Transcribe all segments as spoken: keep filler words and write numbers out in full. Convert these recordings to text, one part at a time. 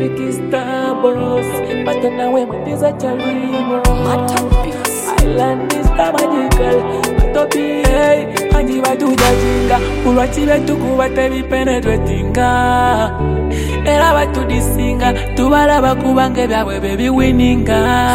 Ricky Star Boss, but now we're Matiza Chalimo. Island is the magical, Matopi, hey, Anjiva to Jajinga, Urachive to Kuba be penetrating. Era ba to this singer, to Baraba Kubange, baby winning.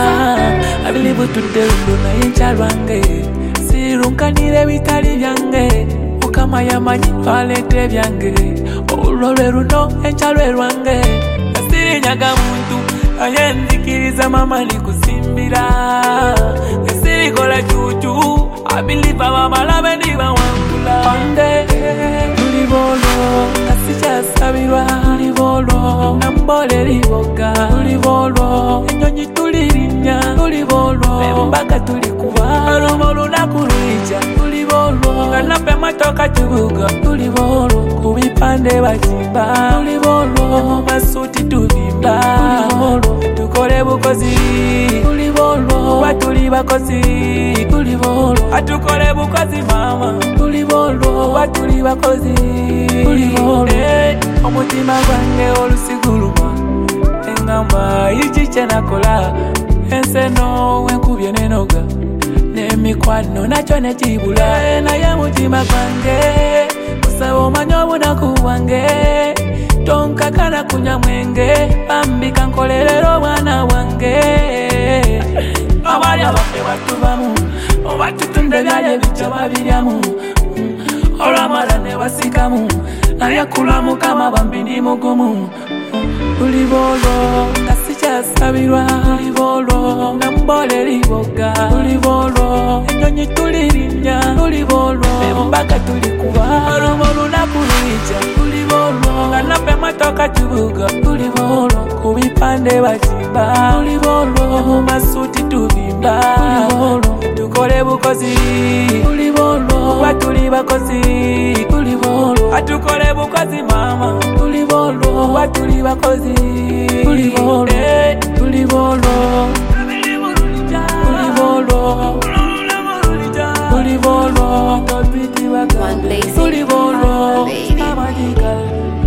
I believe to the Luna in Charwange, Sirunkanire Vitali Yange, Ukamaya Mani, Vale Treviange, Oloreruno and Chalwange, Asiriagamuntu. Ayendikiriza mama ni kusimbira Esirikola chuchu I believe mama labe ni bawangula Pande Tulivolo Asicha sabirwa Tulivolo Nambole liboga Tulivolo Enyonyi tulirinya Tulivolo Mbaka tulikuwa Arumolu na kuruija Tulivolo Kanape matoka chubuga Tulivolo Kubipande bachimba Tulivolo Masuti tubimba Tulivolo Tukole bukozi Tulivolo Watuli bakozi Tulivolo Atukole bukozi mama Tulivolo Watuli bakozi Tulivolo Eh Omutima gwange olusiguluma Engamba ichiche nakola Enseno wenkubye nenoga Nemikwano nacho nechibula Naye mutima gwange Kusaba omanyobu nakuwange Tonka kana kunya mwenge Bambika nkolelero mwana wange Abali abafe batubamu Obatutunde byale bicha babiryamu Olamala ne basikamu Nayakulamu kama bambini mugumu Tulivolo Kasicha sabirwa Tulivolo Nambole liboga Tulivolo Enyonyi tulirinya Tulivolo Mbaka tulikuwa Arumolu na kuruija Tulivolo Kanape matoka chubuga Tulivolo Kubipande bachimba Tulivolo Masuti tubimba Tulivolo Tukole bukozi Tulivolo Watuli bakozi Tulivolo Atukole bukozi mama Tulivolo Watuli bakozi Tulivolo Eh Tulivolo Tulivolo Tulivolo One place, Tulivolo baby. Magical